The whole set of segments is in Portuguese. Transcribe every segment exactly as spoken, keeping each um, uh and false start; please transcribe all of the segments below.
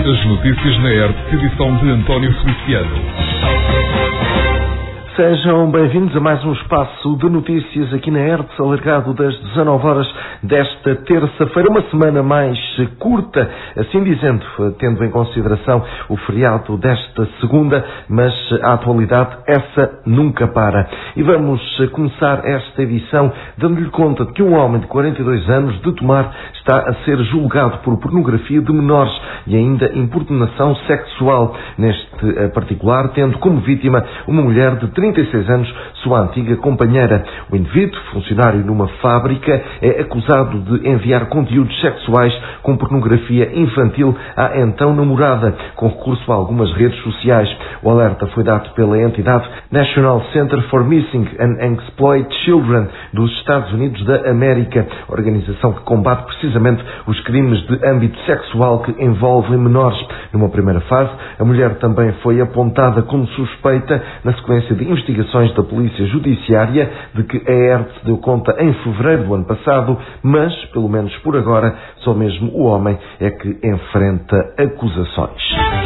As notícias na E R T, edição de António Feliciano. Sejam bem-vindos a mais um espaço de notícias aqui na E R T, alargado das dezanove horas desta terça-feira, uma semana mais curta, assim dizendo, tendo em consideração o feriado desta segunda, mas a atualidade, essa nunca para. E vamos começar esta edição dando-lhe conta de que um homem de quarenta e dois anos de Tomar está a ser julgado por pornografia de menores e ainda importunação sexual, neste particular, tendo como vítima uma mulher de trinta e seis anos, sua antiga companheira. O indivíduo, funcionário numa fábrica, é acusado de enviar conteúdos sexuais com pornografia infantil à então namorada, com recurso a algumas redes sociais. O alerta foi dado pela entidade National Center for Missing and Exploited Children dos Estados Unidos da América, organização que combate precisamente os crimes de âmbito sexual que envolvem menores. Numa primeira fase, a mulher também foi apontada como suspeita na sequência de investigações da Polícia Judiciária de que a E R T deu conta em fevereiro do ano passado, mas, pelo menos por agora, só mesmo o homem é que enfrenta acusações.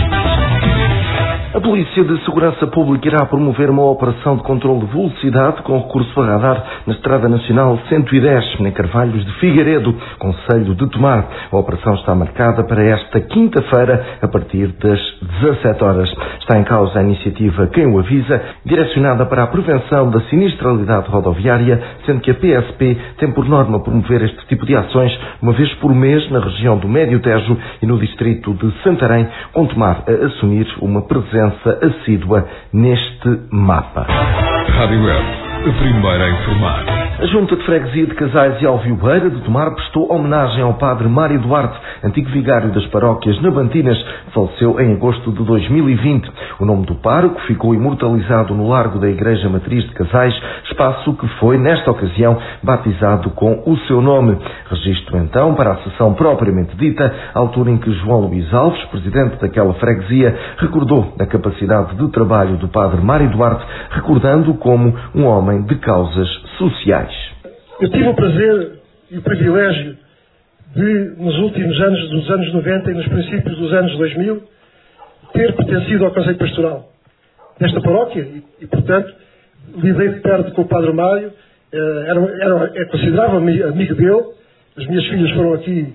A Polícia de Segurança Pública irá promover uma operação de controle de velocidade com recurso a radar na Estrada Nacional cento e dez, em Carvalhos de Figueiredo, concelho de Tomar. A operação está marcada para esta quinta-feira, a partir das dezassete horas. Está em causa a iniciativa Quem o Avisa, direcionada para a prevenção da sinistralidade rodoviária, sendo que a P S P tem por norma promover este tipo de ações uma vez por mês na região do Médio Tejo e no distrito de Santarém, com Tomar a assumir uma presença assídua neste mapa. Rádio E R T, a primeira a informar. A Junta de Freguesia de Casais e Alvioeira de Tomar prestou homenagem ao padre Mário Duarte, antigo vigário das paróquias Nabantinas, que faleceu em agosto de dois mil e vinte. O nome do pároco ficou imortalizado no largo da Igreja Matriz de Casais, espaço que foi, nesta ocasião, batizado com o seu nome. Registro, então, para a sessão propriamente dita, à altura em que João Luís Alves, presidente daquela freguesia, recordou a capacidade de trabalho do padre Mário Duarte, recordando-o como um homem de causas sociais. Eu tive o prazer e o privilégio de, nos últimos anos, dos anos noventa e nos princípios dos anos dois mil, ter pertencido ao Conselho Pastoral desta paróquia e, e portanto, lidei de perto com o Padre Mário, era, era, é considerava amigo dele. As minhas filhas foram aqui,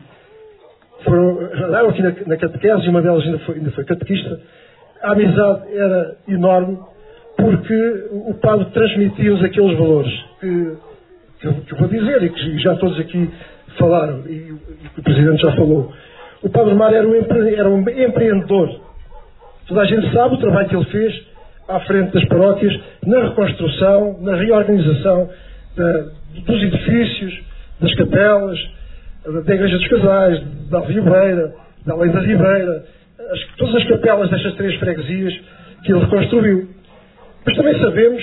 foram, andaram aqui na, na catequese e uma delas ainda foi, ainda foi catequista. A amizade era enorme porque o Padre transmitia-nos aqueles valores que, que, eu, que eu vou dizer e que já todos aqui falaram e, e que o Presidente já falou. O Padre Mário era um, empre, era um empreendedor. Toda a gente sabe o trabalho que ele fez à frente das paróquias, na reconstrução, na reorganização da, dos edifícios, das capelas, da Igreja dos Casais, da Alvioeira, da Além da Ribeira, as, todas as capelas destas três freguesias que ele reconstruiu. Mas também sabemos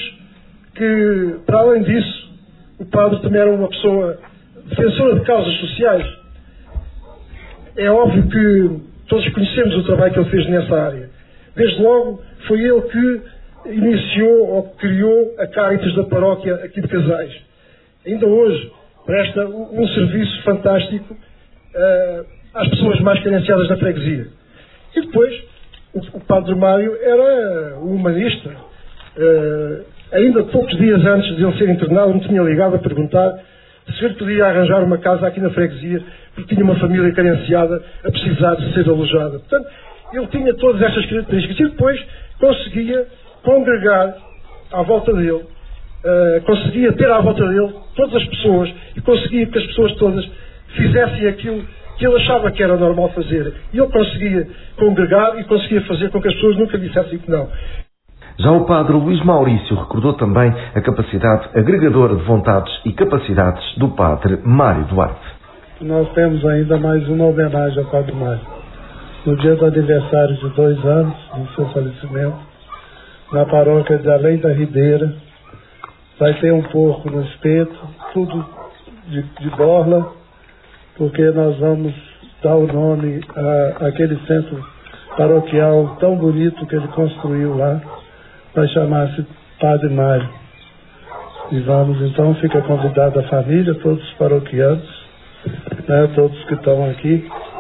que, para além disso, o Padre também era uma pessoa defensora de causas sociais. É óbvio que todos conhecemos o trabalho que ele fez nessa área. Desde logo, foi ele que iniciou ou criou a Cáritas da paróquia aqui de Casais. Ainda hoje presta um serviço fantástico uh, às pessoas mais carenciadas da freguesia. E depois, o, o Padre Mário era um humanista. Uh, ainda poucos dias antes de ele ser internado, me tinha ligado a perguntar se ele podia arranjar uma casa aqui na freguesia, porque tinha uma família carenciada a precisar de ser alojada. Portanto, ele tinha todas estas características e depois conseguia congregar à volta dele, uh, conseguia ter à volta dele todas as pessoas e conseguia que as pessoas todas fizessem aquilo que ele achava que era normal fazer. E ele conseguia congregar e conseguia fazer com que as pessoas nunca dissessem que não. Já o padre Luís Maurício recordou também a capacidade agregadora de vontades e capacidades do padre Mário Duarte. Nós temos ainda mais uma homenagem ao padre Mário. No dia do aniversário de dois anos do seu falecimento, na paróquia de Além da Ribeira, vai ter um porco no espeto, tudo de, de borla, porque nós vamos dar o nome à, àquele centro paroquial tão bonito que ele construiu lá, vai chamar-se Padre Mário. E vamos, então, fica convidada a família, todos os paroquianos, né, todos que estão aqui,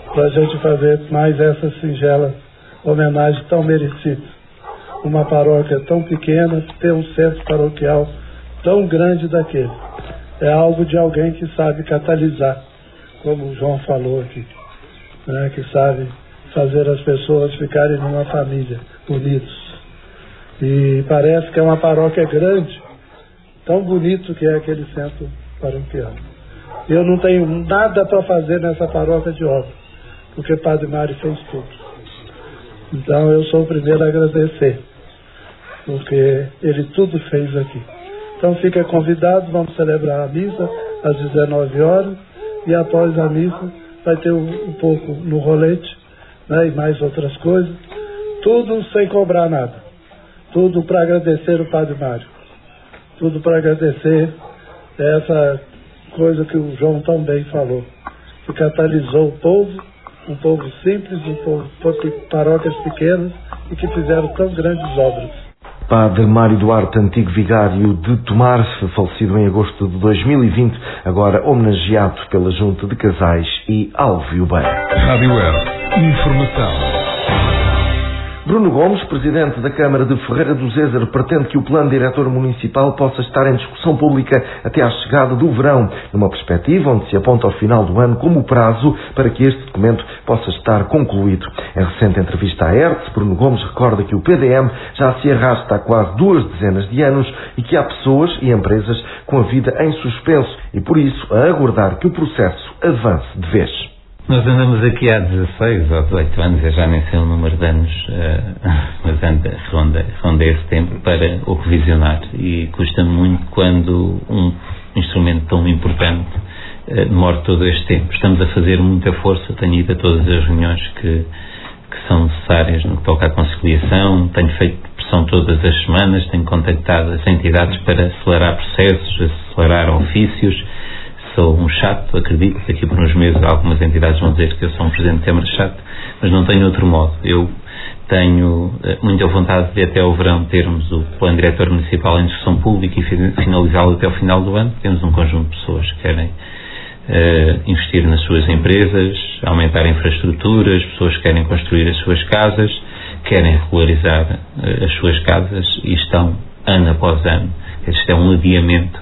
para a gente fazer mais essa singela homenagem tão merecida. Uma paróquia tão pequena, ter um centro paroquial tão grande daquele. É algo de alguém que sabe catalisar, como o João falou aqui, né? Que sabe fazer as pessoas ficarem numa família, unidos. E parece que é uma paróquia grande, tão bonito que é aquele centro paroquial. Eu não tenho nada para fazer nessa paróquia de obra, porque o Padre Mário fez tudo. Então eu sou o primeiro a agradecer, porque ele tudo fez aqui. Então fica convidado, vamos celebrar a missa às dezenove horas, e após a missa vai ter um, um pouco no rolete, né, e mais outras coisas, tudo sem cobrar nada. Tudo para agradecer o Padre Mário. Tudo para agradecer essa coisa que o João tão bem falou, que catalisou o povo, um povo simples, um povo de paróquias pequenas e que fizeram tão grandes obras. Padre Mário Duarte, antigo vigário de Tomar, falecido em agosto de dois mil e vinte, agora homenageado pela Junta de Casais e Alvio Bem. Rádio Hertz. Informação. Bruno Gomes, presidente da Câmara de Ferreira do Zézer, pretende que o plano diretor municipal possa estar em discussão pública até à chegada do verão, numa perspectiva onde se aponta ao final do ano como prazo para que este documento possa estar concluído. Em recente entrevista à Hertz, Bruno Gomes recorda que o P D M já se arrasta há quase duas dezenas de anos e que há pessoas e empresas com a vida em suspenso e, por isso, a aguardar que o processo avance de vez. Nós andamos aqui há dezasseis ou dezoito anos, eu já nem sei o número de anos, uh, mas anda, ronda, ronda esse tempo para o revisionar, e custa muito quando um instrumento tão importante uh, demora todo este tempo. Estamos a fazer muita força, tenho ido a todas as reuniões que, que são necessárias no que toca à conciliação, tenho feito pressão todas as semanas, tenho contactado as entidades para acelerar processos, acelerar ofícios. Sou um chato, acredito, daqui por uns meses algumas entidades vão dizer que eu sou um presidente de Câmara chato, mas não tenho outro modo. Eu tenho muita vontade de até ao verão termos o plano diretor municipal em discussão pública e finalizá-lo até ao final do ano. Temos um conjunto de pessoas que querem uh, investir nas suas empresas, aumentar a infraestrutura, as pessoas que querem construir as suas casas, querem regularizar uh, as suas casas e estão ano após ano. Isto é um adiamento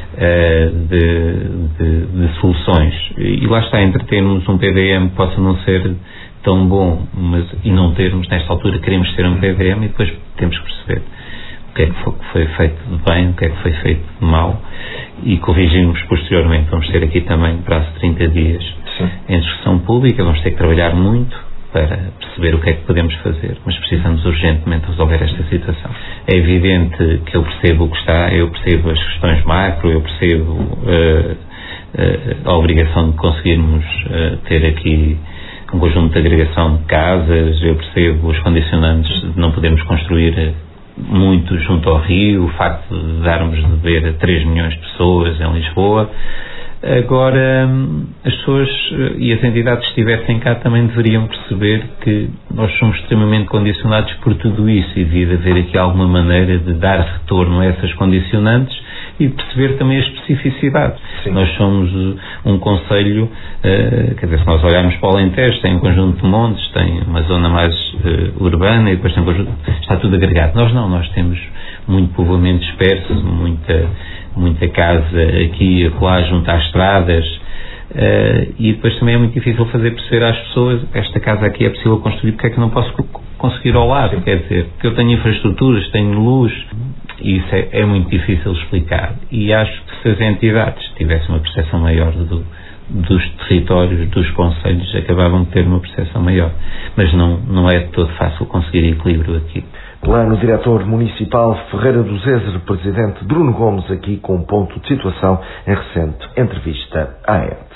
De, de, de soluções, e lá está, entre termos um P D M que possa não ser tão bom, mas, e não termos, nesta altura queremos ter um P D M e depois temos que perceber o que é que foi, foi feito de bem, o que é que foi feito de mal e corrigirmos posteriormente. Vamos ter aqui também prazo de trinta dias Sim. em discussão pública, vamos ter que trabalhar muito para perceber o que é que podemos fazer, mas precisamos urgentemente resolver esta situação. É evidente que eu percebo o que está, eu percebo as questões macro, eu percebo uh, uh, a obrigação de conseguirmos uh, ter aqui um conjunto de agregação de casas, eu percebo os condicionantes de não podermos construir muito junto ao rio, o facto de darmos de beber a três milhões de pessoas em Lisboa. Agora, as pessoas e as entidades que estivessem cá também deveriam perceber que nós somos extremamente condicionados por tudo isso e devia haver aqui alguma maneira de dar retorno a essas condicionantes e perceber também a especificidade. Sim. Nós somos um concelho, uh, quer dizer, se nós olharmos para o Alentejo, tem um conjunto de montes, tem uma zona mais uh, urbana e depois tem um conjunto, está tudo agregado. Nós não, nós temos muito povoamento disperso, muita, muita casa aqui e acolá junto às estradas, uh, e depois também é muito difícil fazer perceber às pessoas esta casa aqui é possível construir, porque é que não posso conseguir ao lado, Sim. quer dizer, porque eu tenho infraestruturas, tenho luz, e isso é, é muito difícil explicar, e acho que se as entidades tivessem uma percepção maior do, dos territórios, dos concelhos, acabavam de ter uma percepção maior, mas não, não é de todo fácil conseguir equilíbrio aqui. Plano diretor municipal Ferreira do Zézer, presidente Bruno Gomes, aqui com um ponto de situação em recente entrevista à Hertz.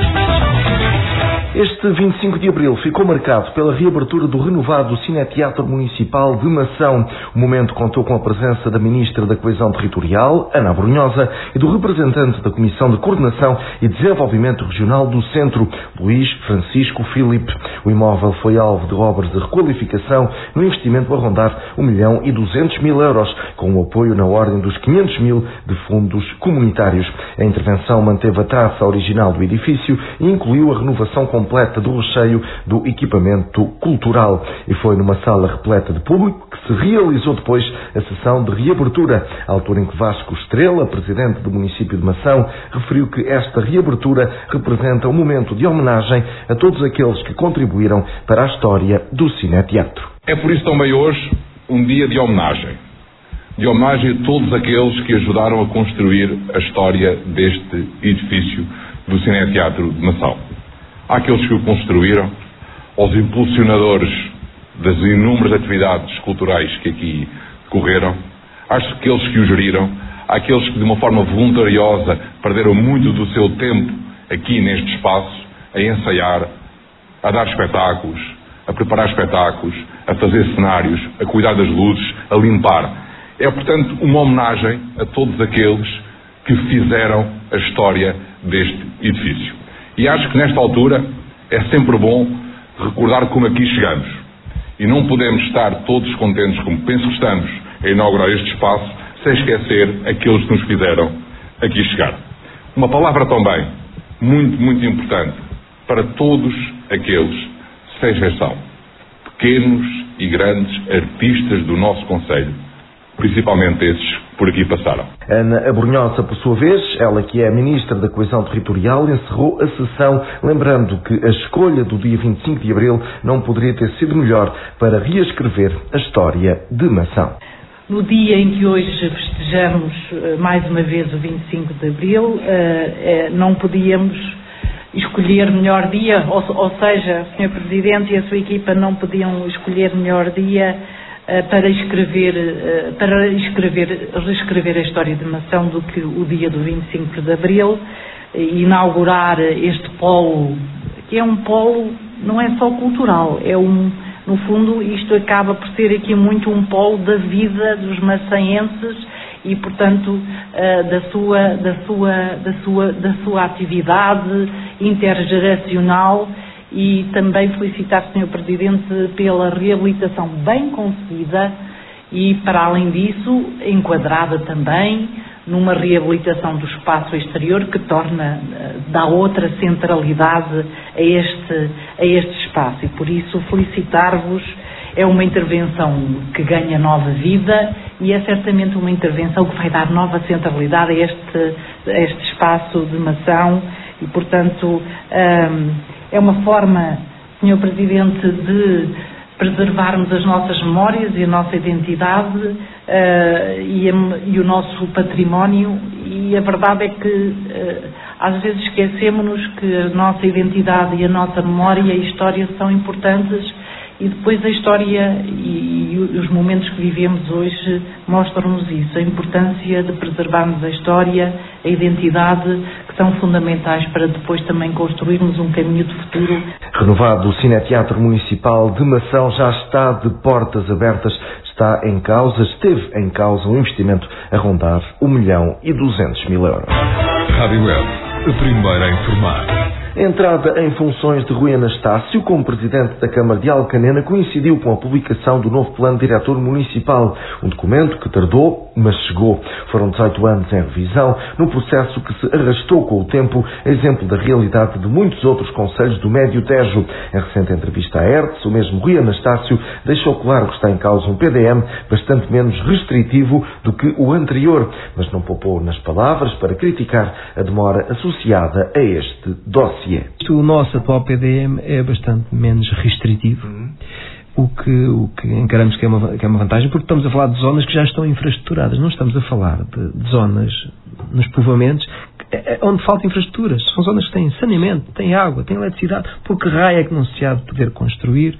Este vinte e cinco de abril ficou marcado pela reabertura do renovado Cineteatro Municipal de Mação. O momento contou com a presença da Ministra da Coesão Territorial, Ana Brunhosa, e do representante da Comissão de Coordenação e Desenvolvimento Regional do Centro, Luís Francisco Filipe. O imóvel foi alvo de obras de requalificação no investimento a rondar um milhão e duzentos mil euros, com o apoio na ordem dos quinhentos mil de fundos comunitários. A intervenção manteve a traça original do edifício e incluiu a renovação completa completa do recheio do equipamento cultural. E foi numa sala repleta de público que se realizou depois a sessão de reabertura, à altura em que Vasco Estrela, presidente do município de Mação, referiu que esta reabertura representa um momento de homenagem a todos aqueles que contribuíram para a história do cineteatro. É por isso também hoje um dia de homenagem. De homenagem a todos aqueles que ajudaram a construir a história deste edifício do Cineteatro de Mação. Há aqueles que o construíram, aos impulsionadores das inúmeras atividades culturais que aqui decorreram, há aqueles que o geriram, há aqueles que de uma forma voluntariosa perderam muito do seu tempo aqui neste espaço a ensaiar, a dar espetáculos, a preparar espetáculos, a fazer cenários, a cuidar das luzes, a limpar. É, portanto, uma homenagem a todos aqueles que fizeram a história deste edifício. E acho que nesta altura é sempre bom recordar como aqui chegamos. E não podemos estar todos contentes, como penso que estamos, a inaugurar este espaço, sem esquecer aqueles que nos fizeram aqui chegar. Uma palavra também, muito, muito importante, para todos aqueles, sem exceção, pequenos e grandes artistas do nosso concelho, principalmente esses que por aqui passaram. Ana Abrunhosa, por sua vez, ela que é a Ministra da Coesão Territorial, encerrou a sessão lembrando que a escolha do dia vinte e cinco de Abril não poderia ter sido melhor para reescrever a história de Mação. No dia em que hoje festejamos mais uma vez o vinte e cinco de Abril, não podíamos escolher melhor dia, ou, ou seja, o senhor Presidente e a sua equipa não podiam escolher melhor dia para escrever, para escrever, reescrever a história de Mação do que o dia do vinte e cinco de Abril, inaugurar este polo, que é um polo, não é só cultural, é um, no fundo isto acaba por ser aqui muito um polo da vida dos maçaenses e, portanto, da sua, da sua, da sua, da sua atividade intergeracional. E também felicitar o senhor Presidente pela reabilitação bem conseguida e, para além disso, enquadrada também numa reabilitação do espaço exterior que torna, dá outra centralidade a este, a este espaço. E, por isso, felicitar-vos. É uma intervenção que ganha nova vida e é certamente uma intervenção que vai dar nova centralidade a este, a este espaço de Mação e, portanto, hum, é uma forma, senhor Presidente, de preservarmos as nossas memórias e a nossa identidade uh, e, a, e o nosso património e a verdade é que uh, às vezes esquecemos que a nossa identidade e a nossa memória e a história são importantes e depois a história e, e os momentos que vivemos hoje mostram-nos isso, a importância de preservarmos a história, a identidade, que são fundamentais para depois também construirmos um caminho de futuro. Renovado, o Cineteatro Municipal de Mação já está de portas abertas, está em causa, esteve em causa um investimento a rondar um milhão e duzentos mil euros. Rádio Web, a primeira a informar. A entrada em funções de Rui Anastácio como Presidente da Câmara de Alcanena coincidiu com a publicação do novo Plano Diretor Municipal, um documento que tardou, mas chegou. Foram dezoito anos em revisão, num processo que se arrastou com o tempo, exemplo da realidade de muitos outros concelhos do Médio Tejo. Em recente entrevista à Hertz, o mesmo Rui Anastácio deixou claro que está em causa um P D M bastante menos restritivo do que o anterior, mas não poupou nas palavras para criticar a demora associada a este dossiê. O nosso atual P D M é bastante menos restritivo, uhum. o, que, o que encaramos que é, uma, que é uma vantagem, porque estamos a falar de zonas que já estão infraestruturadas, não estamos a falar de, de zonas nos povoamentos onde faltam infraestruturas, são zonas que têm saneamento, têm água, têm eletricidade, por que raio é que não se há de poder construir,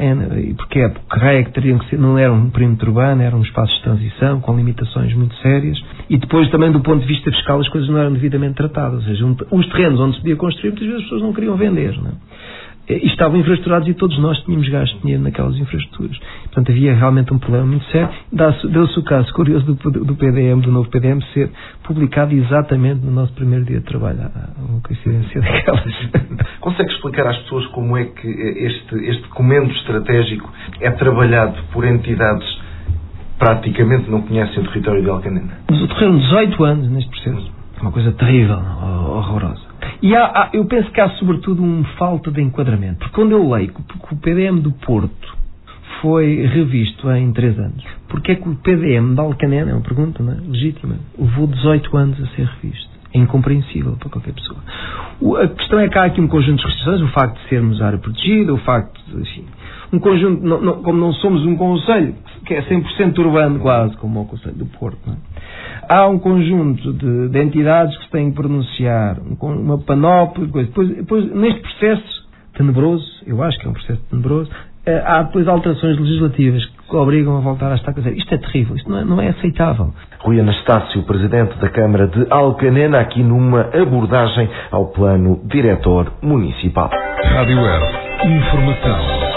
e porque é, porque raio é que teriam que ser, não era um perímetro urbano, eram um espaços de transição, com limitações muito sérias, e depois também do ponto de vista fiscal as coisas não eram devidamente tratadas, ou seja, um, os terrenos onde se podia construir, muitas vezes as pessoas não queriam vender, não é? E estavam infraestruturados e todos nós tínhamos gasto dinheiro naquelas infraestruturas. Portanto, havia realmente um problema muito sério. Deu-se o caso curioso do, do P D M, do novo P D M, ser publicado exatamente no nosso primeiro dia de trabalho. Há uma coincidência daquelas. Consegue explicar às pessoas como é que este, este documento estratégico é trabalhado por entidades que praticamente não conhecem o território de Alcanena? Decorreram dezoito anos neste processo. Uma coisa terrível, horrorosa. E há, há, eu penso que há sobretudo uma falta de enquadramento, porque quando eu leio que o P D M do Porto foi revisto em três anos, porque é que o P D M de Alcanena, é uma pergunta, não é? Legítima, levou dezoito anos a ser revisto? É incompreensível para qualquer pessoa. O, a questão é que há aqui um conjunto de restrições, o facto de sermos área protegida, o facto de, enfim, um conjunto, não, não, como não somos um concelho que é cem por cento urbano quase, como o Concelho do Porto, não é? Há um conjunto de, de entidades que se têm que pronunciar, um, uma panóplia de coisas. Depois, depois, neste processo tenebroso, eu acho que é um processo tenebroso, há depois alterações legislativas que obrigam a voltar à estaca zero. Isto é terrível, isto não é, não é aceitável. Rui Anastácio, presidente da Câmara de Alcanena, aqui numa abordagem ao plano diretor municipal. Rádio Earth, informação.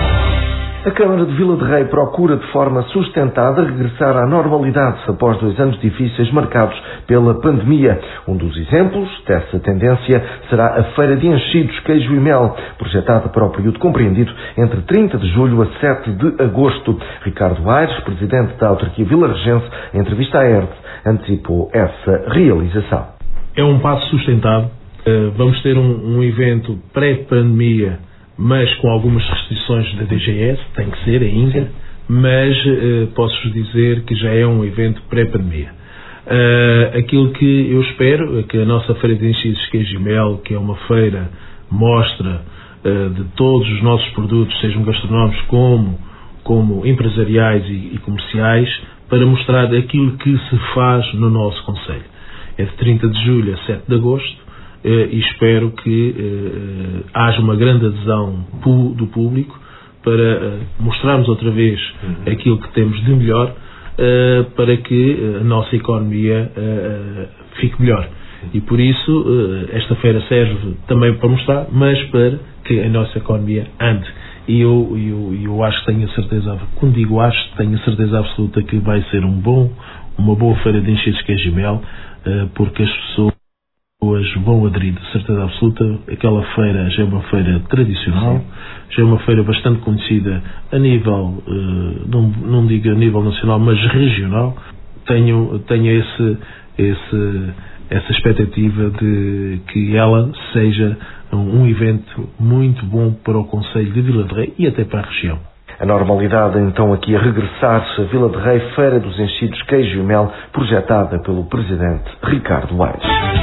A Câmara de Vila de Rei procura de forma sustentada regressar à normalidade após dois anos difíceis marcados pela pandemia. Um dos exemplos dessa tendência será a Feira de Enchidos, Queijo e Mel, projetada para o período compreendido entre trinta de julho a sete de agosto. Ricardo Aires, presidente da autarquia vilaregense, em entrevista à E R T, antecipou essa realização. É um passo sustentado. Vamos ter um, um evento pré-pandemia, mas com algumas restrições da D G S, tem que ser ainda, mas uh, posso-vos dizer que já é um evento pré-pandemia. Uh, aquilo que eu espero é que a nossa Feira de Enchidos, Queijo e Mel, que é uma feira mostra uh, de todos os nossos produtos, sejam gastronómicos como, como empresariais e, e comerciais, para mostrar aquilo que se faz no nosso concelho. É de trinta de julho a sete de agosto, Uh, e espero que uh, haja uma grande adesão pu- do público para uh, mostrarmos outra vez uhum. aquilo que temos de melhor uh, para que a nossa economia uh, fique melhor. E por isso uh, esta feira serve também para mostrar, mas para que a nossa economia ande. E eu, eu, eu acho que tenho a certeza, quando digo acho, tenho a certeza absoluta que vai ser um bom, uma boa feira de enchidos, queijo e mel, uh, porque as pessoas vão aderir, de certeza absoluta. Aquela feira já é uma feira tradicional, sim, já é uma feira bastante conhecida a nível, uh, não, não digo a nível nacional, mas regional. Tenho, tenho esse, esse, essa expectativa de que ela seja um, um evento muito bom para o concelho de Vila de Rei e até para a região. A normalidade então aqui a regressar a Vila de Rei, Feira dos Enchidos, Queijo e Mel, projetada pelo presidente Ricardo Aires.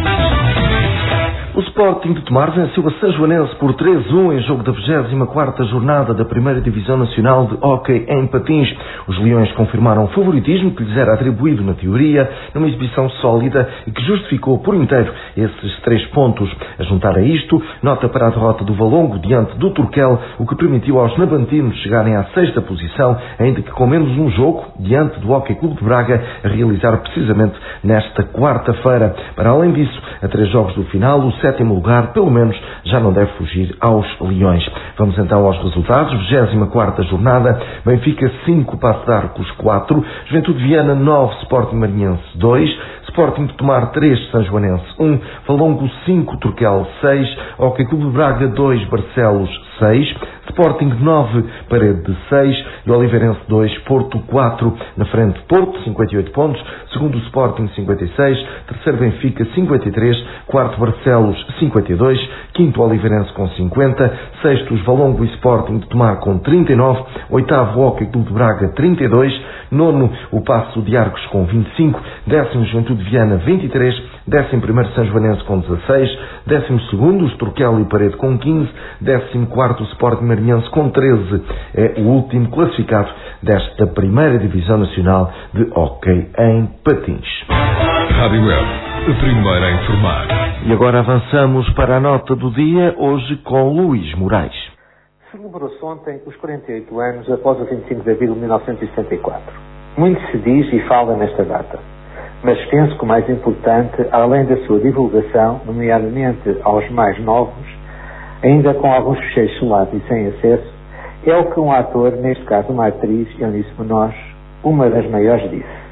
O Sporting de Tomar venceu a Sanjoanense por três a um em jogo da vigésima quarta jornada da primeira Divisão Nacional de Hóquei em Patins. Os Leões confirmaram o favoritismo que lhes era atribuído na teoria, numa exibição sólida e que justificou por inteiro esses três pontos. A juntar a isto, nota para a derrota do Valongo diante do Turquel, o que permitiu aos nabantinos chegarem à sexta posição, ainda que com menos um jogo, diante do Hóquei Clube de Braga, a realizar precisamente nesta quarta-feira. Para além disso, a três jogos do final, o sétimo lugar, pelo menos, já não deve fugir aos Leões. Vamos então aos resultados. vigésima quarta jornada, Benfica cinco, Paço de Arcos quatro, Juventude de Viana nove, Sporting Marinhense dois, Sporting de Tomar três, Sanjoanense um, Valongo cinco, Turquel seis, Hóquei Clube de Braga dois, Barcelos seis, Sporting nove, Parede seis e Oliveirense dois, Porto quatro. Na frente, Porto, cinquenta e oito pontos, segundo Sporting cinquenta e seis, terceiro Benfica cinquenta e três, quarto Barcelos cinquenta e dois, quinto Oliveirense com cinquenta, sexto os Valongo e Sporting de Tomar com trinta e nove, oitavo Hóquei Clube de Braga trinta e dois, nono o Paço de Arcos com vinte e cinco, décimo Juventude de Viana vinte e três, décimo primeiro Sanjoanense com dezasseis, décimo segundo os Turquel e Parede com quinze, décimo quarto o Sporting Marinhense com treze. É o último classificado desta primeira Divisão Nacional de Hóquei em Patins. Rádio Web, a primeira a informar. E agora avançamos para a nota do dia, hoje com Luís Moraes. Celebrou-se ontem os quarenta e oito anos após o vinte e cinco de abril de mil novecentos e setenta e quatro. Muito se diz e fala nesta data, mas penso que o mais importante, além da sua divulgação, nomeadamente aos mais novos, ainda com alguns fecheiros selados e sem acesso, é o que um ator, neste caso uma atriz, Eunice Munoz, uma das maiores, disse.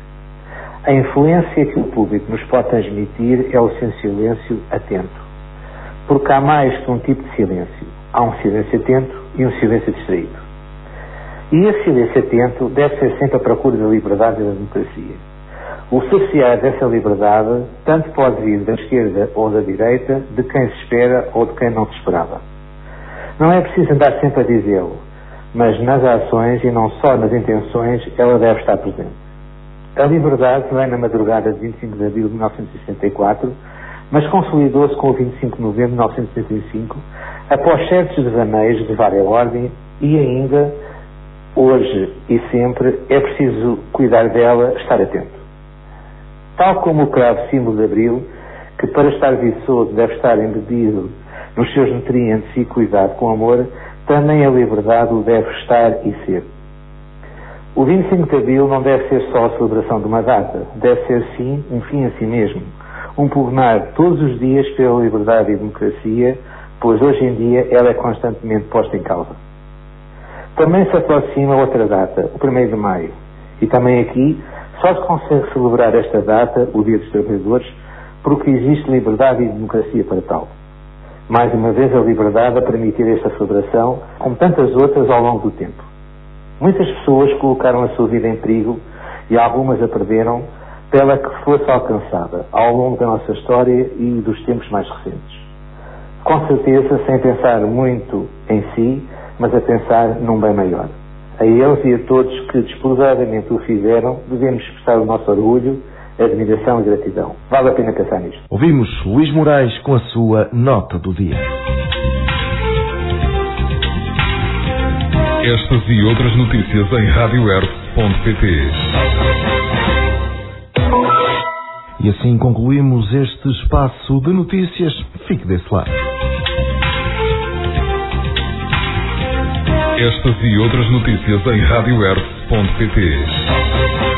A influência que o público nos pode transmitir é o seu silêncio atento. Porque há mais que um tipo de silêncio. Há um silêncio atento e um silêncio distraído. E esse silêncio atento deve ser sempre a procura da liberdade e da democracia. O cercear dessa liberdade tanto pode vir da esquerda ou da direita, de quem se espera ou de quem não se esperava. Não é preciso andar sempre a dizê-lo, mas nas ações e não só nas intenções ela deve estar presente. A liberdade vem na madrugada de vinte e cinco de abril de mil novecentos e sessenta e quatro, mas consolidou-se com o vinte e cinco de novembro de mil novecentos e setenta e cinco, após certos devaneios de vária ordem, e ainda, hoje e sempre, é preciso cuidar dela, estar atento. Tal como o cravo símbolo de abril, que para estar viçoso deve estar embebido nos seus nutrientes e cuidado com amor, também a liberdade o deve estar e ser. O vinte e cinco de abril não deve ser só a celebração de uma data, deve ser sim um fim a si mesmo, um pugnar todos os dias pela liberdade e democracia, pois hoje em dia ela é constantemente posta em causa. Também se aproxima outra data, o primeiro de maio, e também aqui só se consegue celebrar esta data, o Dia dos Trabalhadores, porque existe liberdade e democracia para tal. Mais uma vez a liberdade a permitir esta celebração, como tantas outras ao longo do tempo. Muitas pessoas colocaram a sua vida em perigo e algumas a perderam pela que fosse alcançada ao longo da nossa história e dos tempos mais recentes. Com certeza sem pensar muito em si, mas a pensar num bem maior. A eles e a todos que desprezadamente o fizeram, devemos expressar o nosso orgulho, admiração e gratidão. Vale a pena pensar nisto. Ouvimos Luís Moraes com a sua nota do dia. Estas e outras notícias em rádio erp ponto pt. E assim concluímos este espaço de notícias. Fique desse lado. Estas e outras notícias em rádio erp ponto pt.